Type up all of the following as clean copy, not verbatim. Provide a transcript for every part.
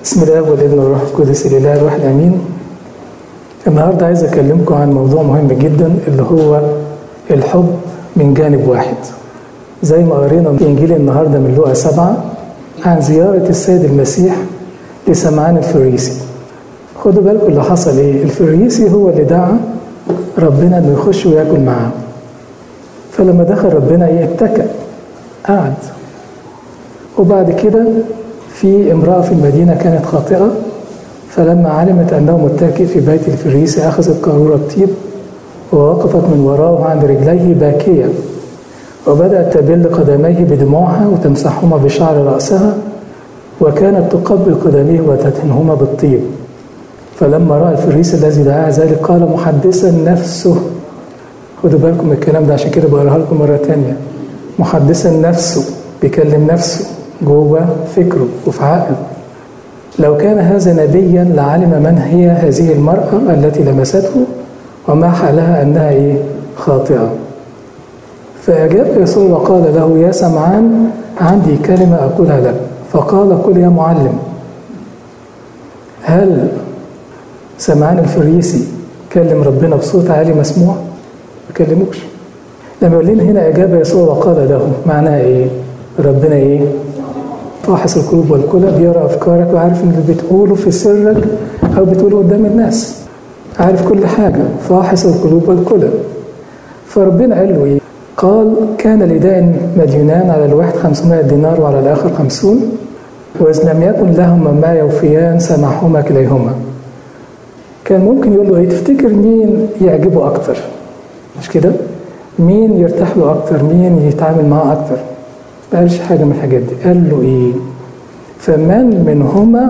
بسم الله والابن والروح القدس الاله الواحد امين. النهارده عايز اكلمكم عن موضوع مهم جدا اللي هو الحب من جانب واحد. زي ما قرينا في انجيل النهارده من لوقا 7 عن زياره السيد المسيح لسمعان الفريسي. خدوا بالكم اللي حصل ايه. الفريسي هو اللي دعا ربنا انه يخش وياكل معاه، فلما دخل ربنا اتكأ قعد. وبعد كده في امرأة في المدينة كانت خاطئة، فلما علمت أنه متكئ في بيت الفريسي أخذت قارورة طيب ووقفت من وراءه عند رجليه باكية، وبدأت تبل قدميه بدموعها وتمسحهما بشعر رأسها، وكانت تقبل قدميه وتدهنهما بالطيب. فلما رأى الفريسي الذي دعاه ذلك قال محدثا نفسه. خدوا بالكم من الكلام ده عشان كده بقراها لكم مرة تانية. محدثا نفسه، بيكلم نفسه جوه فكره وفي عقله. لو كان هذا نبيا لعلم من هي هذه المرأة التي لمسته وما حالها أنها خاطئة. فأجاب يسوع وقال له يا سمعان عندي كلمة أقولها لك. فقال قل يا معلم. هل سمعان الفريسي كلم ربنا بصوت عالي مسموع؟ ما كلموش. لما يقول لنا هنا أجاب يسوع وقال له، معناها إيه؟ ربنا فاحص القلوب والكلى، بيرى أفكارك وعارف إن اللي بتقوله في سرك أو بتقوله قدام الناس، عارف كل حاجة. فاحص القلوب والكلى. فربنا قال له قال كان لدائن مديونان، على الواحد 500 دينار وعلى الآخر 50، وإذ لم يكن لهما ما يوفيان سمحهما كليهما. كان ممكن يقول له تفتكر مين يعجبه أكتر؟ مش كده؟ مين يرتاح له أكتر؟ مين يتعامل معاه أكتر؟ ما قالش حاجة من الحاجات دي. قال له فمن منهما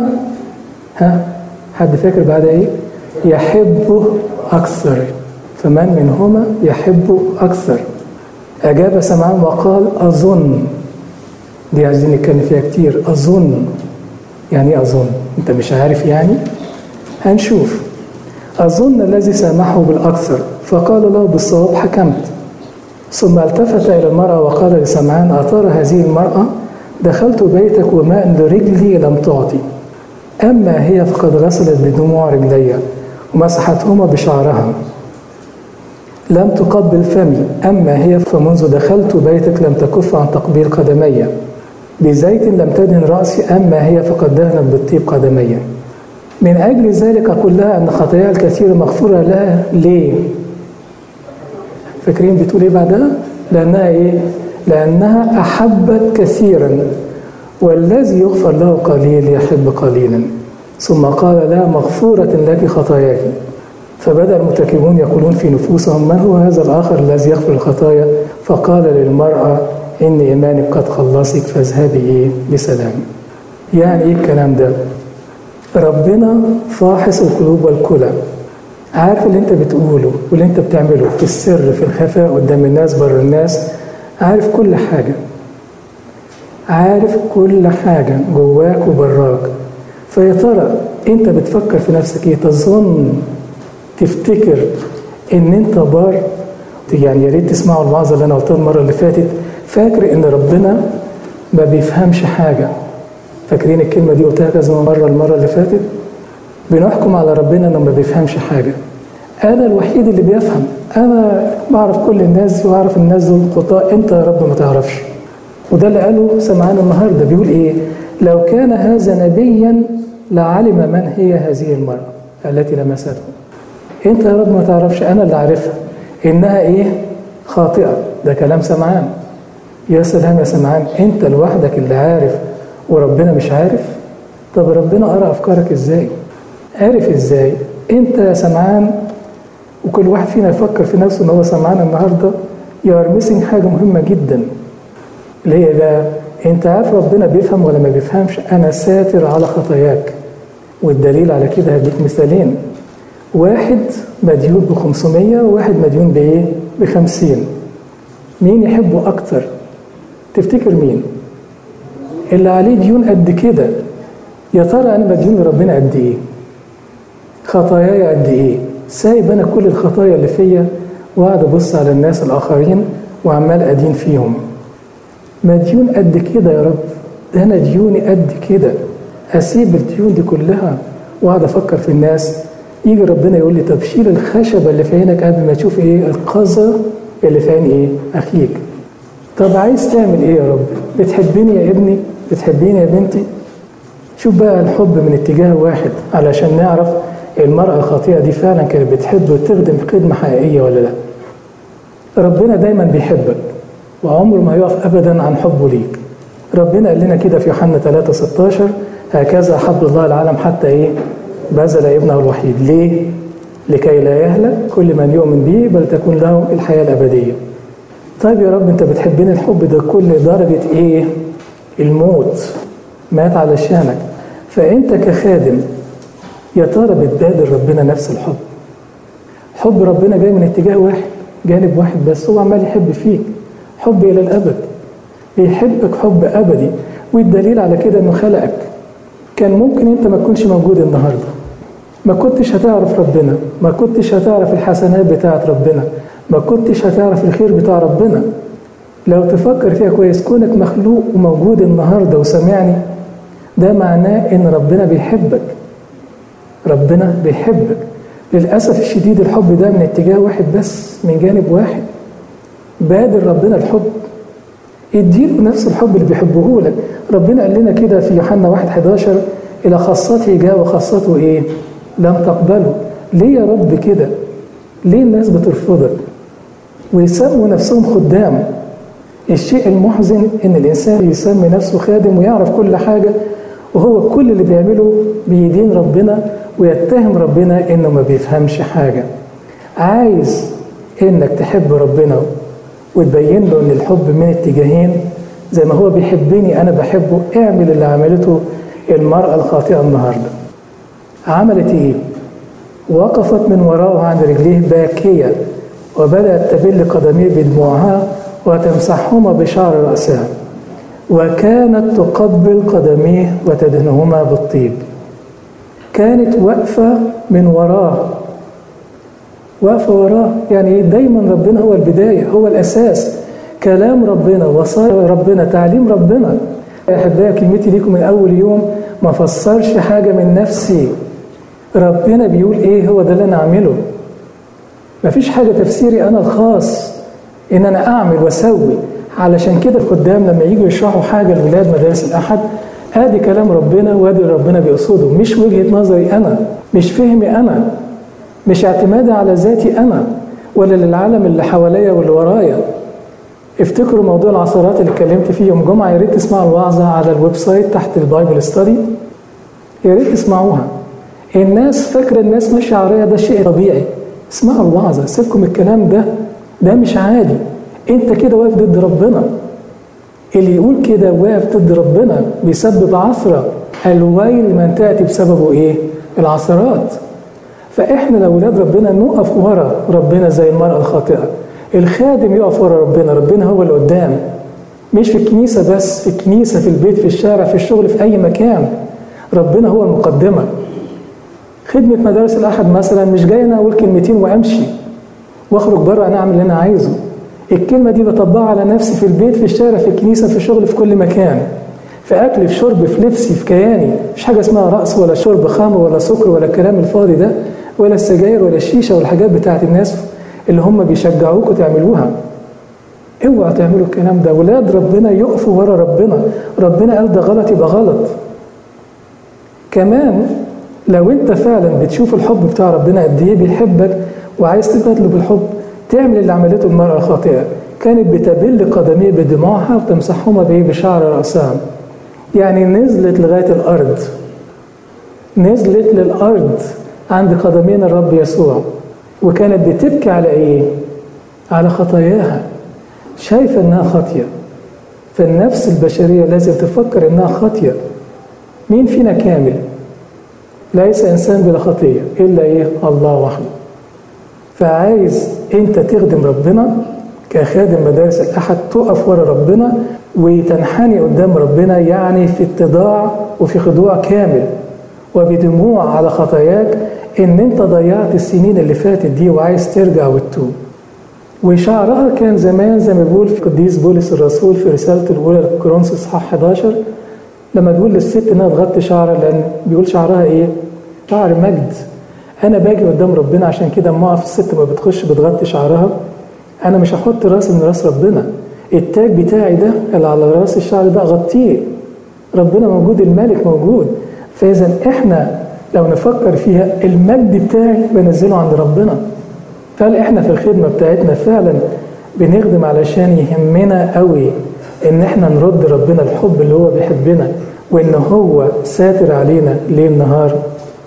حد فاكر بعد يحبه أكثر. فمن منهما يحبه أكثر. أجاب سمعان وقال أظن. دي عايزين نتكلم فيها كتير. أظن يعني ايه أظن؟ أنت مش عارف يعني؟ هنشوف. أظن الذي سامحه بالأكثر. فقال له بالصواب حكمت. ثم التفت إلى المرأة وقال لسمعان أترى هذه المرأة؟ دخلت بيتك وماء لرجلي لم تعطي، أما هي فقد غسلت بدموع رجلي ومسحتهما بشعرها، لم تقبل فمي، أما هي فمنذ دخلت بيتك لم تكف عن تقبيل قدمي، بزيت لم تدهن رأسي، أما هي فقد دهنت بالطيب قدمي. من أجل ذلك أقول لها أن خطاياها الكثيرة مغفورة لها. ليه؟ فاكرين بتقول بعدها؟ لأنها لأنها أحبت كثيرا، والذي يغفر له قليل يحب قليلا. ثم قال لها مغفورة لك خطاياك. فبدأ المتكئون يقولون في نفوسهم من هو هذا الآخر الذي يغفر الخطايا؟ فقال للمرأة إن إيمانك قد خلصك فاذهبي بسلام. يعني الكلام ده؟ ربنا فاحص القلوب والكلى، عارف اللي انت بتقوله واللي انت بتعمله في السر في الخفاء قدام الناس بره الناس، عارف كل حاجة، عارف كل حاجة جواك وبراك. فيا ترى انت بتفكر في نفسك تظن تفتكر ان انت بار؟ يعني يا ريت تسمعوا الوعظة اللي انا قلتها المرة اللي فاتت. فاكر ان ربنا ما بيفهمش حاجة؟ فاكرين الكلمة دي قلتها كذا مرة المرة اللي فاتت؟ بنحكم على ربنا انه ما بيفهمش حاجة. انا الوحيد اللي بيفهم، انا بعرف كل الناس واعرف الناس دول خطاء، انت يا رب ما تعرفش. وده اللي قاله سمعان النهارده. بيقول لو كان هذا نبيا لعلم من هي هذه المرأة التي لمسته. انت يا رب ما تعرفش، انا اللي عارفها انها خاطئة. ده كلام سمعان. يا سلام يا سمعان، انت لوحدك اللي عارف وربنا مش عارف؟ طب ربنا قرأ افكارك ازاي؟ عارف ازاي؟ انت يا سمعان، وكل واحد فينا يفكر في نفسه ان هو سمعان النهارده يار ميسنج حاجه مهمه جدا، اللي هي انت عارف ربنا بيفهم ولا ما بيفهمش؟ انا ساتر على خطاياك. والدليل على كده هديك مثالين. واحد مديون ب500 وواحد مديون ب50. مين يحبه اكتر؟ تفتكر مين؟ اللي عليه ديون قد كده. يا ترى انا مديون لربنا قد خطاياي قد سايب انا كل الخطايا اللي فيا وقاعد ابص على الناس الاخرين وعمال ادين فيهم. مديون قد كده يا رب، ده انا ديوني قد كده. أسيب الديون دي كلها وأقعد أفكر في الناس؟ يجي ربنا يقول لي طب شيل الخشبة اللي في عينك قبل ما تشوف إيه القذى اللي في عين إيه أخيك. طب عايز تعمل إيه يا رب؟ بتحبني يا ابني؟ بتحبيني يا بنتي؟ شوف بقى الحب من اتجاه واحد علشان نعرف المرأة الخاطئة دي فعلا كانت بتحب وتخدم خدمة حقيقية ولا لا. ربنا دايما بيحبك وعمره ما يقف أبدا عن حبه ليك. ربنا قال لنا كده في يوحنا 3:16 هكذا أحب الله العالم حتى إيه؟ بذل ابنه الوحيد. ليه؟ لكي لا يهلك كل من يؤمن به بل تكون له الحياة الأبدية. طيب يا رب أنت بتحبني الحب ده كل درجة إيه؟ الموت، مات علشانك. فأنت كخادم يا ترى بتبادل ربنا نفس الحب؟ حب ربنا جاي من اتجاه واحد، جانب واحد بس، هو عمال يحب فيك حب إلى الأبد، بيحبك حب أبدي. والدليل على كده إنه خلقك. كان ممكن أنت ما تكونش موجود النهاردة، ما كنتش هتعرف ربنا، ما كنتش هتعرف الحسنات بتاعت ربنا، ما كنتش هتعرف الخير بتاع ربنا. لو تفكر فيها كويس، كونك مخلوق وموجود النهاردة وسمعني، ده معناه إن ربنا بيحبك. ربنا بيحبك. للأسف الشديد الحب ده من اتجاه واحد بس، من جانب واحد. بادل ربنا الحب، اديله نفس الحب اللي بيحبه لك. ربنا قال لنا كده في يوحنا 1:11 إلى خاصته جاء وخاصته إيه؟ لم تقبله. ليه يا رب كده؟ ليه الناس بترفضك ويسموا نفسهم خدام؟ الشيء المحزن إن الإنسان يسمي نفسه خادم ويعرف كل حاجة، وهو كل اللي بيعمله بيدين ربنا ويتهم ربنا إنه ما بيفهمش حاجة. عايز إنك تحب ربنا وتبين له إن الحب من اتجاهين، زي ما هو بيحبني أنا بحبه. اعمل اللي عملته المرأة الخاطئة النهاردة. عملت إيه؟ وقفت من وراءه عند رجليه باكية، وبدأت تبل قدميه بدموعها وتمسحهما بشعر رأسها، وكانت تقبل قدميه وتدهنهما بالطيب. كانت واقفة من وراه، واقفة وراه. يعني دايما ربنا هو البداية، هو الأساس. كلام ربنا، وصايا ربنا، تعليم ربنا. يا أحبائي كلمتي ليكم من أول يوم ما فسرش حاجة من نفسي. ربنا بيقول إيه هو ده اللي أنا أعمله. مفيش حاجة تفسيري أنا الخاص إن أنا أعمل وأسوي. علشان كده الخدام لما ييجوا يشرحوا حاجة لولاد مدارس الأحد، ادي كلام ربنا وادي ربنا بيقصده، مش وجهة نظري أنا، مش فهمي أنا، مش اعتمادي على ذاتي أنا ولا للعالم اللي حواليا واللي ورايا. افتكروا موضوع العصارات اللي اتكلمت فيه يوم جمعة. يا ريت تسمعوا الوعظة على الويب سايت تحت البايبل ستادي، يا ريت تسمعوها. الناس فاكرة الناس ماشية عرية ده شيء طبيعي. اسمعوا الوعظة، سيبكم الكلام ده مش عادي. انت كده واقف ضد ربنا. اللي يقول كده واقف ضد ربنا بيسبب عثرة. الويل من تأتي بسببه ايه؟ العثرات. فاحنا لو ولاد ربنا نقف ورا ربنا زي المرأة الخاطئة. الخادم يقف ورا ربنا، ربنا هو اللي قدام. مش في الكنيسة بس، في الكنيسة، في البيت، في الشارع، في الشغل، في أي مكان. ربنا هو المقدمة. خدمة مدارس الأحد مثلا مش جاي أنا أقول كلمتين وأمشي وأخرج بره أنا أعمل اللي أنا عايزه. الكلمة دي بطبقها على نفسي في البيت، في الشارع، في الكنيسة، في الشغل، في كل مكان. في أكل، في شرب، في لبسي، في كياني. مفيش حاجة اسمها رقص ولا شرب خمر ولا سكر ولا الكلام الفاضي ده، ولا السجاير ولا الشيشة والحاجات بتاعت الناس اللي هم بيشجعوكوا تعملوها. اوعوا تعملوا الكلام ده. ولاد ربنا يقفوا ورا ربنا. ربنا قال ده غلط يبقى غلط. كمان لو انت فعلا بتشوف الحب بتاع ربنا قد ايه بيحبك وعايز تبادله بالحب، تعمل اللي عملته المرأة الخاطئة. كانت بتبل قدميه بدموعها وتمسحهما بشعر رأسها. يعني نزلت لغاية الأرض، نزلت للأرض عند قدمين الرب يسوع. وكانت بتبكي على ايه؟ على خطاياها. شايفة انها خاطية. فالنفس البشرية لازم تفكر انها خاطية. مين فينا كامل؟ ليس انسان بلا خطية الا ايه؟ الله وحده. فعايز انت تخدم ربنا كخادم مدارس الأحد، تقف ورا ربنا وتنحني قدام ربنا، يعني في اتضاع وفي خضوع كامل وبدموع على خطاياك ان انت ضيعت السنين اللي فاتت دي وعايز ترجع وتتوب. وشعرها كان زمان زي ما بيقول في القديس بولس الرسول في رسالته الأولى لكورنثوس اصحاح 11، لما بيقول للست انها تغطي شعرها، لان بيقول شعرها ايه؟ شعر مجد. انا باجي قدام ربنا عشان كده اما اقف الست ما بتخش بتغطي شعرها، انا مش هحط راسي من راس ربنا، التاج بتاعي ده اللي على راس الشعر ده اغطيه، ربنا موجود، الملك موجود. فاذا احنا لو نفكر فيها المجد بتاعي بنزله عند ربنا. فهل احنا في الخدمه بتاعتنا فعلا بنخدم علشان يهمنا قوي ان احنا نرد ربنا الحب اللي هو بيحبنا وان هو ساتر علينا ليل نهار؟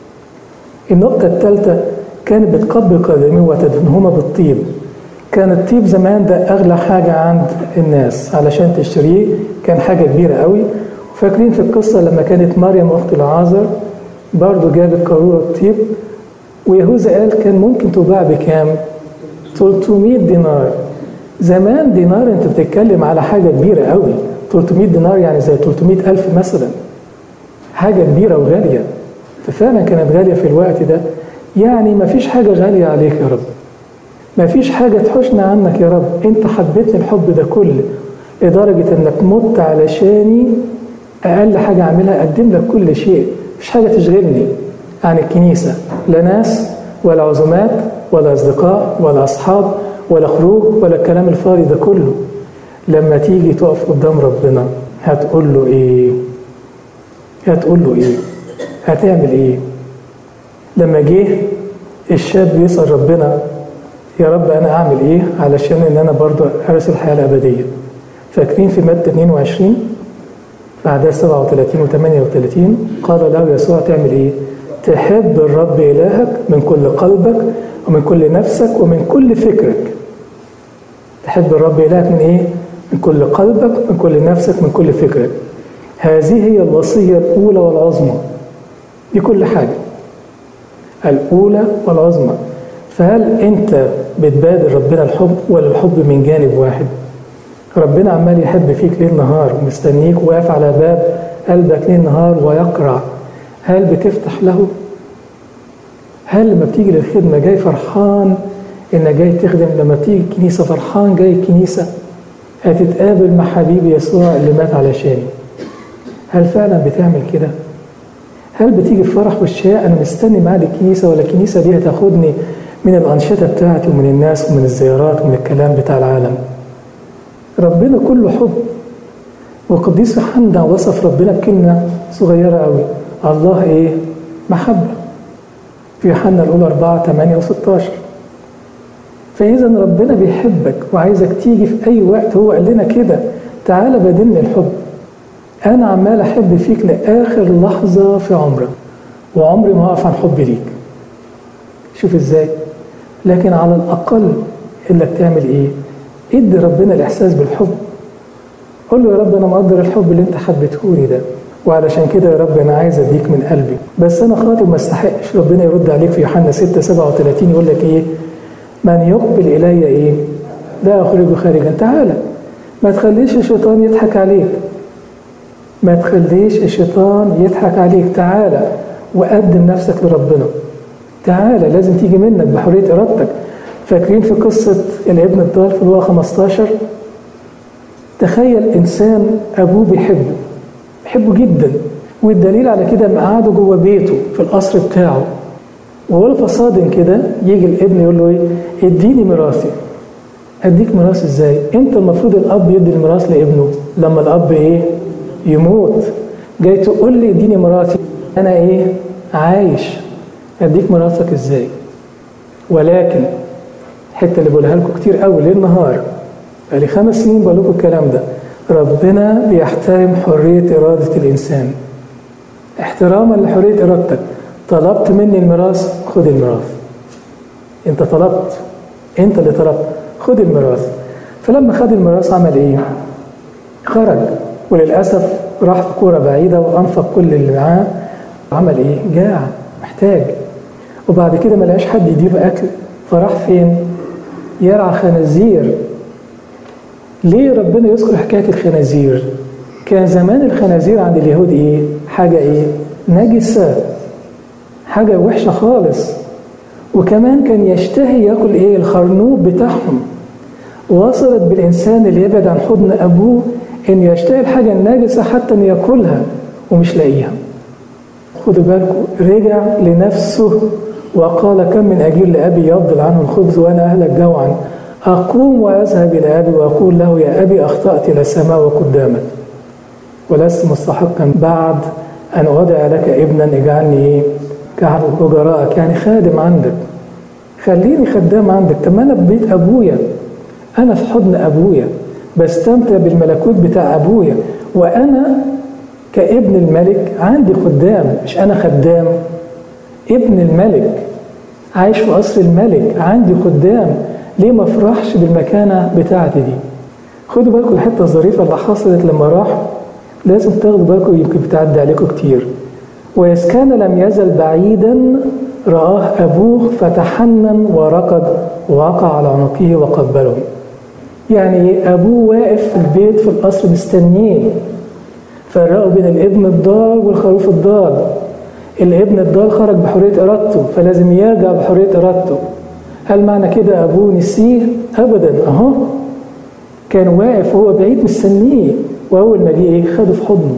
النقطه الثالثه، كانت بتقبل قدميه وتدهنهما بالطيب. كان الطيب زمان ده اغلى حاجه عند الناس، علشان تشتريه كان حاجه كبيره قوي. وفاكرين في القصه لما كانت مريم اخت العازر برضه جابت قاروره طيب، ويهوذا قال كان ممكن تباع بكام؟ 300 دينار. زمان دينار انت بتتكلم على حاجه كبيره قوي، 300 دينار يعني زي 300,000 مثلا، حاجه كبيره وغاليه. ففعلا كانت غاليه في الوقت ده. يعني ما فيش حاجه غاليه عليك يا رب، ما فيش حاجه تحوشنا عنك يا رب، انت حبيتني الحب ده كله لدرجه انك مت علشاني، اقل حاجه اعملها اقدم لك كل شيء، مفيش حاجه تشغلني عن الكنيسه، لا ناس ولا عزومات ولا اصدقاء ولا اصحاب ولا خروج ولا الكلام الفاضي ده كله. لما تيجي تقف قدام ربنا هتقول له ايه؟ هتقول له ايه؟ هتعمل ايه؟ لما جه الشاب يسأل ربنا يا رب انا اعمل ايه علشان ان انا برضو ارث الحياه الابديه؟ فاكرين في متى 22 في اعداد 37 و 38 قال له يسوع تعمل ايه؟ تحب الرب الهك من كل قلبك ومن كل نفسك ومن كل فكرك. تحب الرب إلهك من إيه؟ من كل قلبك، من كل نفسك، من كل فكرك. هذه هي الوصية الأولى والعظمى. دي كل حاجة، الأولى والعظمى. فهل أنت بتبادر ربنا الحب ولا الحب من جانب واحد؟ ربنا عمال يحب فيك ليل نهار ومستنيك واقف على باب قلبك ليل نهار ويقرع. هل بتفتح له؟ هل لما بتيجي للخدمة جاي فرحان إنك جاي تخدم؟ لما بتيجي الكنيسة فرحان جاي الكنيسة؟ هتتقابل مع حبيبي يسوع اللي مات علشاني. هل فعلا بتعمل كده؟ هل بتيجي في فرح والشياء أنا مستني ميعاد الكنيسة، ولا الكنيسة دي هتاخدني من الأنشطة بتاعتي ومن الناس ومن الزيارات ومن الكلام بتاع العالم؟ ربنا كله حب. وقديس يوحنا وصف ربنا بكلمة صغيرة قوي، الله إيه؟ محبة، في يوحنا الأولى 4 8 و16. فإذا ربنا بيحبك وعايزك تيجي في أي وقت. هو قال لنا كده تعالى بدلني الحب، أنا عمال أحب فيك لآخر لحظة في عمرك وعمري ما أقف عن حبي ليك. شوف إزاي. لكن على الأقل إنك تعمل إيه؟ ادي ربنا الإحساس بالحب. قول له يا رب أنا مقدر الحب اللي أنت حبيتهولي ده، وعلشان كده يا رب أنا عايز أديك من قلبي، بس أنا خاطئ ما استحقش. ربنا يرد عليك في يوحنا 6 37 يقول لك إيه؟ من يقبل إلي إيه؟ لا أخرجه خارجا. تعالى، ما تخليش الشيطان يضحك عليك، ما تخليش الشيطان يضحك عليك. تعالى وقدم نفسك لربنا. تعالى، لازم تيجي منك بحرية إرادتك. فاكرين في قصة الابن الضال في لوقا 15؟ تخيل إنسان أبوه بيحبه جدا، والدليل على كده مقعده جوه بيته في القصر بتاعه، وهو فصادن كده يجي الابن يقول له ايه؟ اديني ميراثي. اديك ميراث ازاي؟ انت المفروض الاب يدي الميراث لابنه لما الاب ايه؟ يموت. جاي تقول لي اديني ميراثي، انا ايه؟ عايش. اديك ميراثك ازاي؟ ولكن الحته اللي بقولها لكم كتير قوي ليل نهار، بقالي 5 سنين بقول لكم الكلام ده، ربنا بيحترم حريه اراده الانسان. احتراما لحريه ارادتك، طلبت مني الميراث، خد الميراث. انت طلبت، انت اللي طلبت، خد الميراث. فلما خد الميراث عمل ايه؟ خرج، وللاسف راح في كوره بعيده وانفق كل اللي معاه. عمل ايه؟ جاع، محتاج. وبعد كده ما لقاش حد يديله اكل، فراح فين؟ يرعى خنازير. ليه ربنا يذكر حكايه الخنازير؟ كان زمان الخنازير عند اليهود ايه؟ حاجه ايه؟ نجسه، حاجة وحشة خالص. وكمان كان يشتهي يأكل إيه؟ الخرنوب بتاعهم. وصلت بالإنسان اللي يبعد عن حضن أبوه إن يشتهي الحاجة الناجسة حتى إن يأكلها، ومش لاقيها. خدوا بالكم، رجع لنفسه وقال كم من أجير لأبي يفضل عنه الخبز وأنا أهلك جوعا، أقوم وأذهب إلى أبي وأقول له يا أبي أخطأت إلى السماء وقدامك ولست مستحقا بعد أن أودع لك ابنا اجعلني كأحد أجرائك، يعني خادم عندك، خليني خدام عندك. طب أنا في بيت أبويا، أنا في حضن أبويا، بستمتع بالملكوت بتاع أبويا، وأنا كابن الملك عندي خدام، مش أنا خدام، ابن الملك عايش في قصر الملك، عندي خدام، ليه ما افرحش بالمكانة بتاعتي دي؟ خدوا بالكم الحتة الظريفة اللي حصلت لما راح، لازم تاخدوا بالكم، يمكن بتعدي عليكم كتير. وإذ كان لم يزل بعيدا رآه أبوه فتحنن وركض ووقع على عنقه وقبله. يعني أبوه واقف في البيت في القصر مستنيه. فرقوا بين الابن الضال والخروف الضال. الابن الضال خرج بحرية إرادته، فلازم يرجع بحرية إرادته. هل معنى كده أبوه نسيه؟ أبدا، أهو كان واقف وهو بعيد مستنيه، وأول ما جه خده في حضنه.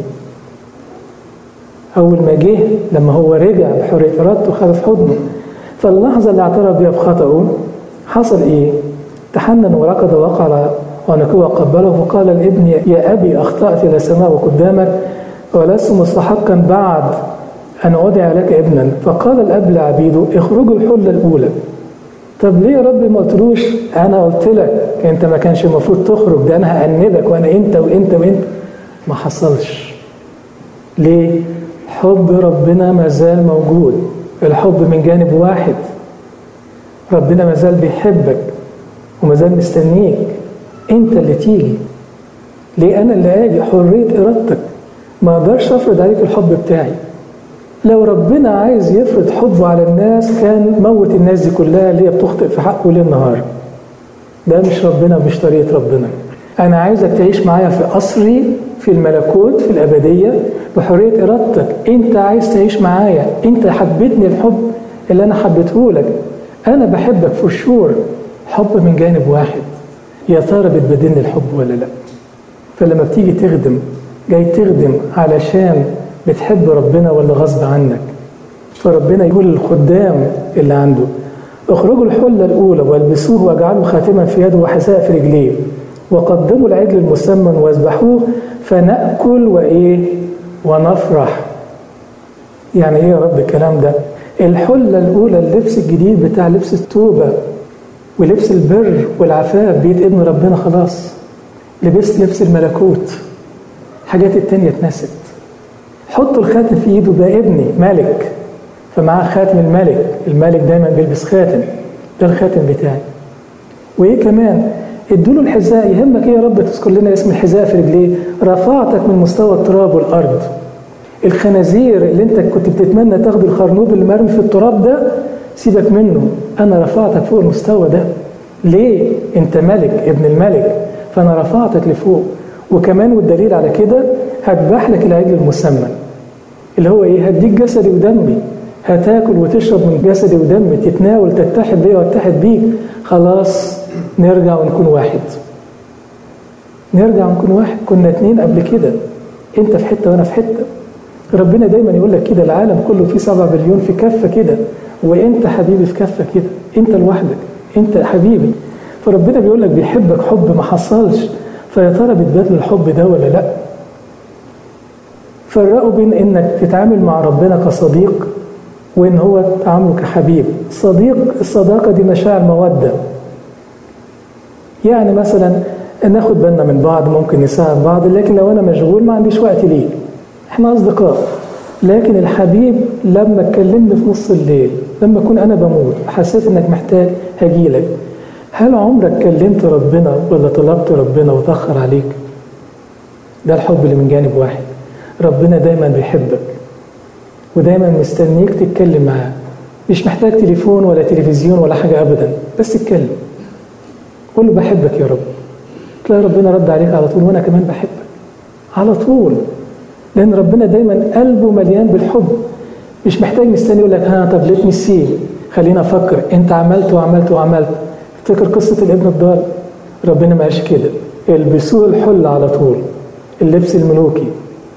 أول ما جه لما هو رجع بحرية إرادته خده في حضنه. فاللحظة اللي اعترف بها بخطأه حصل إيه؟ تحنن وركض ووقع على عنقه وقبله فقال الابن يا أبي أخطأت إلى السماء وقدامك ولست مستحقا بعد أن أودع لك ابنا. فقال الأب لعبيده اخرجوا الحلة الأولى. طب ليه يا رب ما قلتلوش أنا قلت لك أنت ما كانش المفروض تخرج، ده أنا هأنبك وأنا أنت وأنت وأنت. ما حصلش. ليه؟ حب ربنا ما زال موجود، الحب من جانب واحد. ربنا ما زال بيحبك وما زال مستنيك، أنت اللي تيجي. ليه أنا اللي أجي؟ حرية إرادتك، ما أقدرش أفرض عليك الحب بتاعي. لو ربنا عايز يفرض حبه على الناس كان موت الناس دي كلها اللي هي بتخطئ في حقه ليل نهار. ده مش ربنا، مش طريقة ربنا. أنا عايزك تعيش معايا في قصري في الملكوت في الأبدية بحرية إرادتك. أنت عايز تعيش معايا، أنت حبيتني الحب اللي أنا حبيته لك، أنا بحبك فور شور. حب من جانب واحد. يا ترى بتبادلني الحب ولا لا؟ فلما بتيجي تخدم، جاي تخدم علشان بتحب ربنا ولا غصب عنك؟ فربنا يقول للخدام اللي عنده اخرجوا الحلة الأولى والبسوه واجعلوا خاتما في يده وحذاء في رجليه وقدموا العجل المسمن واذبحوه فنأكل وإيه ونفرح. يعني إيه يا رب الكلام ده؟ الحلة الأولى اللبس الجديد بتاع لبس التوبة ولبس البر والعفاف، بيت ابن ربنا خلاص، لبس الملكوت، حاجات التانية اتنست. حطوا الخاتم في ايده، ده ابني ملك فمعاه خاتم الملك، الملك دايما بيلبس خاتم، ده الخاتم بتاعي. وايه كمان؟ ادوله الحذاء. يهمك ايه يا رب تذكر لنا اسم الحذاء في رجليه؟ رفعتك من مستوى التراب والارض. الخنازير اللي انت كنت بتتمنى تاخد الخرنوب اللي مرمي في التراب ده، سيبك منه، انا رفعتك فوق المستوى ده. ليه؟ انت ملك ابن الملك، فانا رفعتك لفوق. وكمان والدليل على كده هذبح لك العجل المسمن اللي هو ايه؟ هديك جسدي ودمي، هتاكل وتشرب من جسدي ودمي، تتناول تتحد بيا واتحد بيك. خلاص نرجع ونكون واحد، نرجع ونكون واحد. كنا اتنين قبل كده، انت في حته وانا في حته. ربنا دايما يقول لك كده، العالم كله فيه 7 بليون في كفه كده، وانت حبيبي في كفه كده، انت لوحدك، انت حبيبي. فربنا بيقول لك بيحبك حب ما حصلش. فيا ترى بتبادل الحب ده ولا لا؟ فرقوا بين انك تتعامل مع ربنا كصديق وان هو تعامله كحبيب. صديق، الصداقه دي مشاعر موده، يعني مثلا ناخد بالنا من بعض، ممكن نساعد بعض، لكن لو انا مشغول ما عنديش وقت ليه، احنا اصدقاء. لكن الحبيب لما تكلمني في نص الليل، لما اكون انا بموت حسيت انك محتاج هجيلك. هل عمرك كلمت ربنا ولا طلبت ربنا وتأخر عليك؟ ده الحب اللي من جانب واحد. ربنا دايما بيحبك ودايما مستنيك تتكلم معاه، مش محتاج تليفون ولا تلفزيون ولا حاجة أبدا، بس تتكلم، قول له بحبك يا رب، تلاقي ربنا رد عليك على طول، وأنا كمان بحبك على طول. لأن ربنا دايما قلبه مليان بالحب، مش محتاج مستني يقول لك ها طب ليت مي سي، خلينا أفكر أنت عملت وعملت وعملت. افتكر قصة الابن الضال، ربنا ما قالش كده، البسوه الحل على طول، اللبس الملوكي.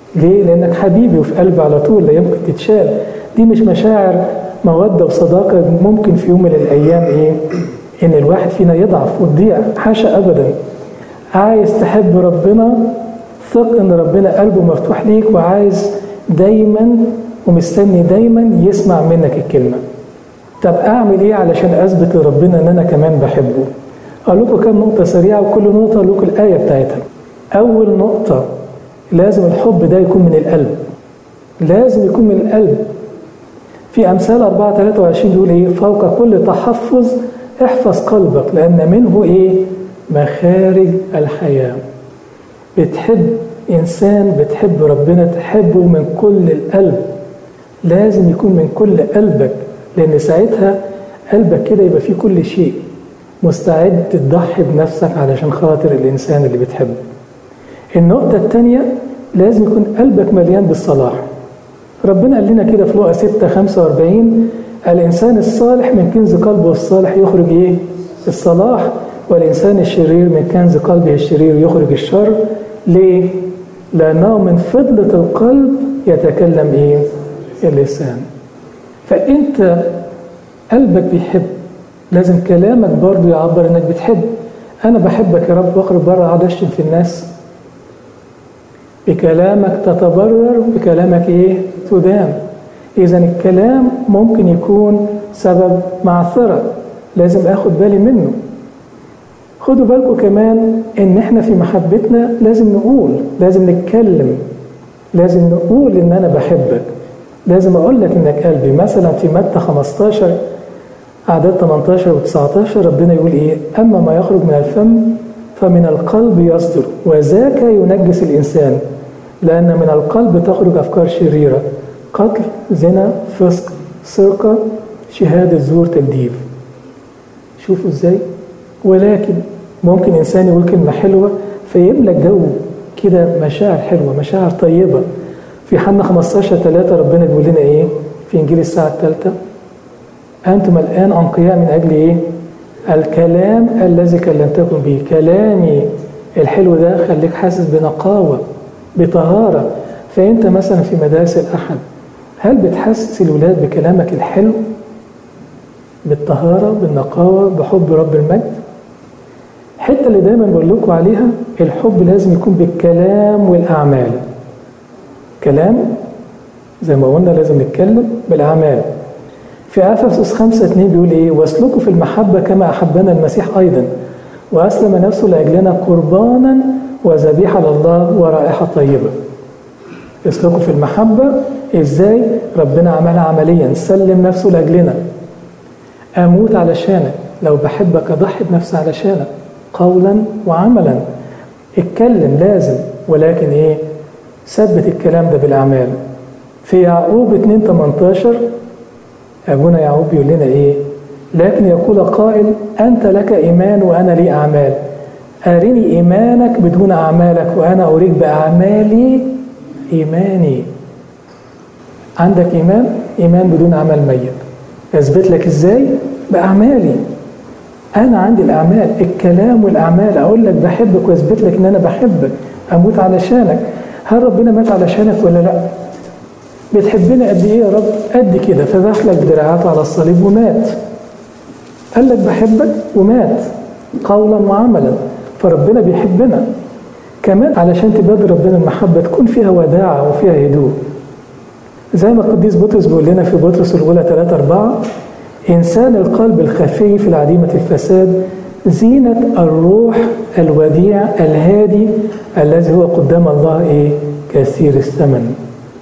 ليه؟ لأنك حبيبي وفي قلبي على طول، لا يمكن تتشال. دي مش مشاعر مودة وصداقة ممكن في يوم من الأيام إن الواحد فينا يضعف وتضيع، حاشا أبدا. عايز تحب ربنا، ثق إن ربنا قلبه مفتوح ليك وعايز دايما ومستني دايما يسمع منك الكلمة. طب أعمل إيه علشان أثبت لربنا إن أنا كمان بحبه؟ أقول لكم كام نقطة سريعة، وكل نقطة أقول لكم الآية بتاعتها. أول نقطة، لازم الحب ده يكون من القلب، لازم يكون من القلب. في أمثال 4:23 بيقول فوق كل تحفظ احفظ قلبك لأن منه مخارج الحياة. بتحب إنسان، بتحب ربنا، تحبه من كل القلب، لازم يكون من كل قلبك، لأن ساعتها قلبك كده يبقى فيه كل شيء، مستعد تضحي بنفسك علشان خاطر الإنسان اللي بتحبه. النقطة الثانية، لازم يكون قلبك مليان بالصلاح. ربنا قال لنا كده في لوقا 6:45 الإنسان الصالح من كنز قلبه الصالح يخرج الصلاح، والإنسان الشرير من كنز قلبه الشرير يخرج الشر. ليه؟ لأنه من فضلة القلب يتكلم اللسان. فأنت قلبك بيحب، لازم كلامك برضو يعبر إنك بتحب. أنا بحبك يا رب، واخرج بره أقعد أشتم في الناس؟ بكلامك تتبرر، بكلامك تدان. إذا الكلام ممكن يكون سبب معثرة، لازم أخد بالي منه. خدوا بالكم كمان إن إحنا في محبتنا لازم نقول، لازم نتكلم، لازم نقول إن أنا بحبك، لازم أقول لك إنك قلبي. مثلا في متى 15 أعداد 18 و19 ربنا يقول أما ما يخرج من الفم فمن القلب يصدر وذاك ينجس الإنسان، لأن من القلب تخرج أفكار شريرة، قتل، زنا، فسق، سرقة، شهادة زور، تكذيب. شوفوا إزاي. ولكن ممكن إنسان يقول كلمة حلوة فيملى الجو كده مشاعر حلوة، مشاعر طيبة. في يوحنا 15:3 ربنا بيقول لنا في إنجيل الساعة الثالثة أنتم الآن أنقياء من أجل الكلام الذي كلمتكم به. كلامي الحلو ده خليك حاسس بنقاوة، بطهارة. فأنت مثلا في مدارس الأحد، هل بتحسس الولاد بكلامك الحلو، بالطهارة، بالنقاوة، بحب رب المجد؟ الحتة اللي دايما بقول لكم عليها، الحب لازم يكون بالكلام والأعمال. كلام زي ما قلنا لازم نتكلم، بالأعمال. في أفسس 5:2 بيقول واسلكوا في المحبة كما أحبنا المسيح أيضا وأسلم نفسه لأجلنا قربانا وذبيحة لله ورائحة طيبة. اسلكوا في المحبة إزاي؟ ربنا عملها عمليا، سلم نفسه لأجلنا. أموت علشانك، لو بحبك أضحي بنفسي علشانك، قولا وعملا. اتكلم لازم، ولكن ثبت الكلام ده بالأعمال. في يعقوب 2:18 أبونا يعقوب بيقول لنا لكن يقول قائل أنت لك إيمان وأنا لي أعمال، أرني إيمانك بدون أعمالك وأنا أريك بأعمالي إيماني. عندك إيمان بدون أعمال ميت. أثبت لك إزاي؟ بأعمالي. أنا عندي الأعمال، الكلام والأعمال. أقول لك بحبك وأثبت لك إن أنا بحبك، أموت علشانك. هل ربنا مات علشانك ولا لأ؟ بتحبنا قد إيه يا رب؟ قد كده، فذبح لك بدراعاته على الصليب ومات. قال لك بحبك ومات قولا وعملا. فربنا بيحبنا كمان. علشان تبادر ربنا المحبة تكون فيها وداعة وفيها هدوء، زي ما القديس بطرس بيقول لنا في بطرس الأولى 3:4 إنسان القلب الخفي في العديمة الفساد زينة الروح الوديع الهادي الذي هو قدام الله كثير الثمن.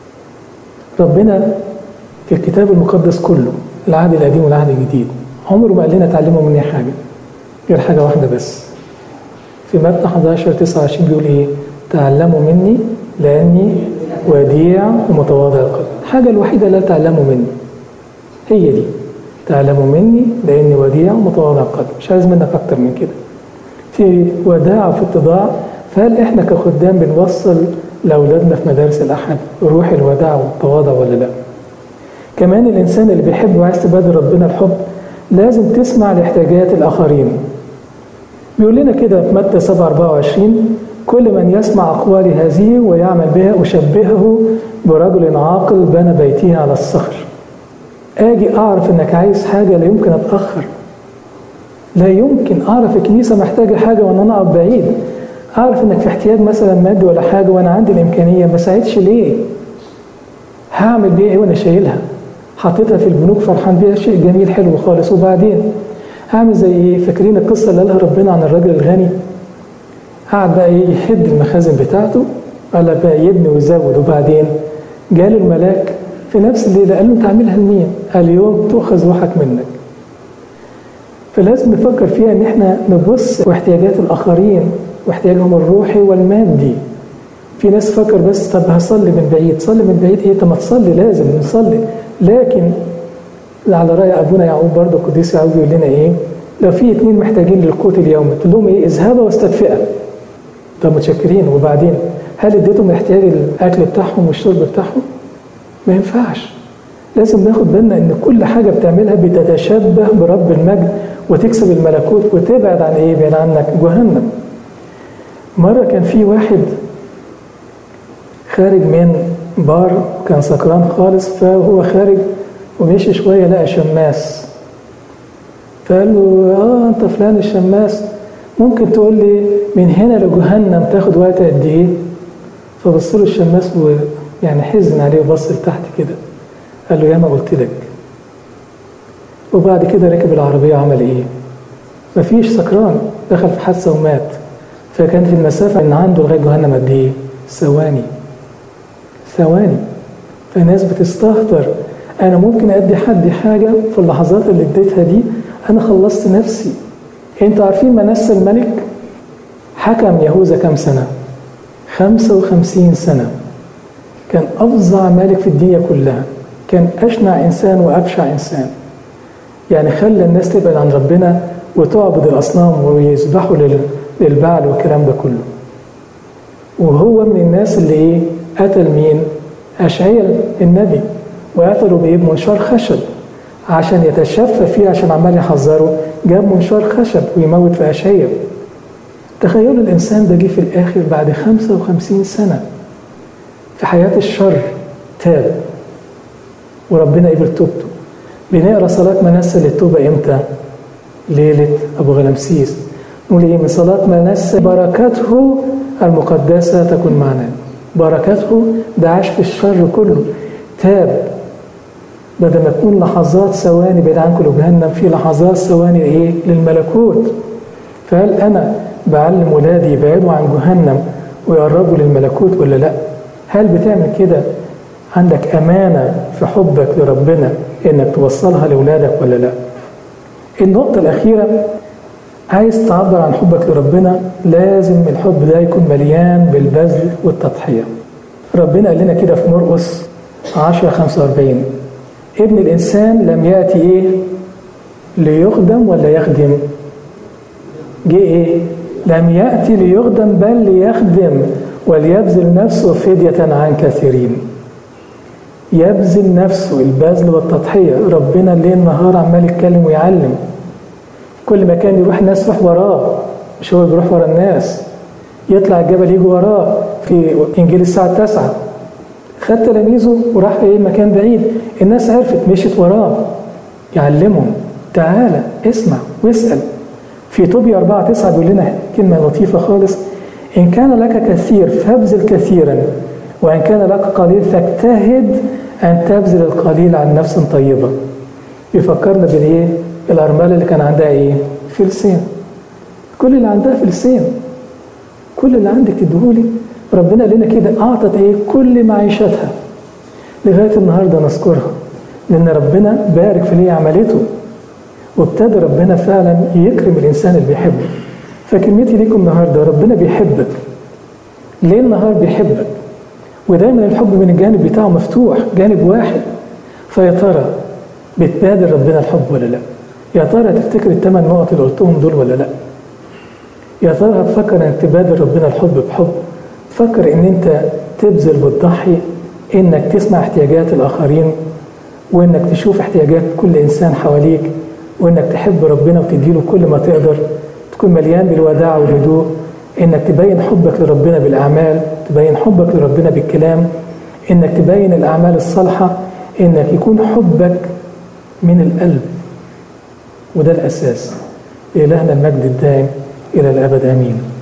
ربنا في الكتاب المقدس كله، العهد القديم والعهد الجديد، عمره ما قال لنا تعلموا مني حاجة غير حاجة واحدة بس. في متى 11:29 بيقول تعلموا مني لأني وديع ومتواضع القلب. الحاجة الوحيدة اللي تعلموا مني هي دي، تعلموا مني لأني وديع ومتواضع القلب. مش عايز منك أكتر من كده. في وداع وفي اتضاع. فهل إحنا كخدام بنوصل لأولادنا في مدارس الأحد روح الوداع والتواضع ولا لا؟ كمان الإنسان اللي بيحب وعايز تبادر ربنا الحب لازم تسمع لاحتياجات الآخرين. بيقول لنا كده في متى 7:24 كل من يسمع أقوالي هذه ويعمل بها أشبهه برجل عاقل بنى بيته على الصخر. أجي أعرف إنك عايز حاجة لا يمكن أتأخر، لا يمكن أعرف الكنيسة محتاجة حاجة وأنا أقعد بعيد، أعرف إنك في احتياج مثلا مادي ولا حاجة وأنا عندي الإمكانية ما ساعدش ليه؟ هعمل بيها إيه وأنا شايلها؟ حطيتها في البنوك فرحان بيها، شيء جميل حلو خالص، وبعدين هعمل زي إيه؟ فاكرين القصة اللي قالها ربنا عن الراجل الغني؟ قعد بقى إيه يحد المخازن بتاعته، قال بقى يبني ويزود، وبعدين جاله الملاك في نفس الليلة قال له أنت عاملها لمين؟ اليوم تؤخذ روحك منك. فلازم نفكر فيها إن إحنا نبص واحتياجات الآخرين واحتياجهم الروحي والمادي. في ناس فكر بس طب هصلي من بعيد، صلي من بعيد إيه؟ طب ما تصلي، لازم نصلي، لكن على رأي أبونا يعقوب برضه القديس يعقوب يقول لنا إيه؟ لو في 2 محتاجين للقوت اليومي تقول لهم إيه؟ اذهبوا واستدفئا. طب متشكرين، وبعدين هل اديتهم احتياج الأكل بتاعهم والشرب بتاعهم؟ ما ينفعش. لازم ناخد بالنا إن كل حاجة بتعملها بتتشبه برب المجد وتكسب الملكوت وتبعد عن إيه؟ بعد عنك جهنم. مرة كان في واحد خارج من بار كان سكران خالص، فهو خارج ومشي شوية لقى شماس، فقال له أنت فلان الشماس، ممكن تقول لي من هنا لجهنم تاخد وقت قد إيه؟ فبص له الشماس ويعني حزن عليه وبص لتحت كده، قال له يا ما قلت لك. وبعد كده ركب العربية وعمل إيه؟ مفيش، سكران، دخل في حادثة ومات. فكانت المسافة إن عنده لغاية جهنم قد إيه؟ ثواني. فالناس بتستهتر، أنا ممكن أدي حد حاجة في اللحظات اللي اديتها دي أنا خلصت نفسي. أنتوا عارفين منسى الملك حكم يهوذا كم سنة؟ 55 سنة. كان أفظع ملك في الدنيا كلها، كان أشنع إنسان وأبشع إنسان، يعني خلى الناس تبعد عن ربنا وتعبد الأصنام ويذبحوا للبعل والكلام ده كله. وهو من الناس اللي إيه؟ قتل مين؟ أشعياء النبي، وقتلوا بإيه؟ بمنشار خشب عشان يتشفى فيه، عشان عمال يحذره جاب منشار خشب ويموت في أشعياء. تخيلوا الإنسان ده جه في الآخر بعد 55 سنة في حياة الشر تاب وربنا قبل توبته. بنقرا صلاة منسى للتوبة إمتى؟ ليلة أبو غلمسيس. نقول إيه؟ من صلاة منسى بركته المقدسة تكون معنا. بركته ده عاش في الشر كله، تاب، بدل ما تكون لحظات ثواني بعيد عنكم لجهنم، في لحظات ثواني إيه؟ للملكوت. فهل أنا بعلم ولادي يبعدوا عن جهنم ويقربوا للملكوت ولا لا؟ هل بتعمل كده؟ عندك أمانة في حبك لربنا إنك توصلها لأولادك ولا لا؟ النقطة الأخيرة، عايز تعبر عن حبك لربنا لازم الحب ده يكون مليان بالبذل والتضحية. ربنا قال لنا كده في مرقس 10:45 ابن الإنسان لم يأتي إيه؟ ليخدم ولا يخدم؟ جه إيه؟ لم يأتي ليخدم بل ليخدم وليبذل نفسه فدية عن كثيرين. يبذل نفسه، البذل والتضحية. ربنا ليل نهار عمال يتكلم ويعلم، كل مكان يروح الناس تروح وراه، مش هو بيروح ورا الناس، يطلع الجبل يجي وراه. في إنجيل الساعة 9 خد تلاميذه وراح في أي مكان بعيد، الناس عرفت مشيت وراه يعلمهم، تعالى اسمع واسأل. في طوبيا 4:9 بيقول لنا كلمة لطيفة خالص، إن كان لك كثير فابذل كثيرا، وإن كان لك قليل فاجتهد أن تبذل القليل عن نفس طيبة. بيفكرنا بالإيه؟ الأرملة اللي كان عندها إيه؟ فلسين. كل اللي عندها فلسين، كل اللي عندك تديهولي. ربنا لنا كده أعطت إيه؟ كل معيشتها. لغاية النهاردة نذكرها لأن ربنا بارك في اللي عملته، وابتدى ربنا فعلا يكرم الإنسان اللي بيحبه. فكلمتي ليكم النهاردة، ربنا بيحبك ليل نهار، بيحبك، ودايما الحب من الجانب بتاعه مفتوح، جانب واحد. فيا ترى بتبادر ربنا الحب ولا لا؟ يا ترى تفتكر ال8 نقط اللي قلتهم دول ولا لا؟ يا ترى هتفكر انك تبادر ربنا الحب بحب؟ تفكر ان انت تبذل وتضحي، انك تسمع احتياجات الاخرين، وانك تشوف احتياجات كل انسان حواليك، وانك تحب ربنا وتديله كل ما تقدر، تكون مليان بالوداع والهدوء. إنك تبين حبك لربنا بالأعمال، تبين حبك لربنا بالكلام، إنك تبين الأعمال الصالحة، إنك يكون حبك من القلب. وده الأساس. إلهنا المجد الدائم إلى الأبد آمين.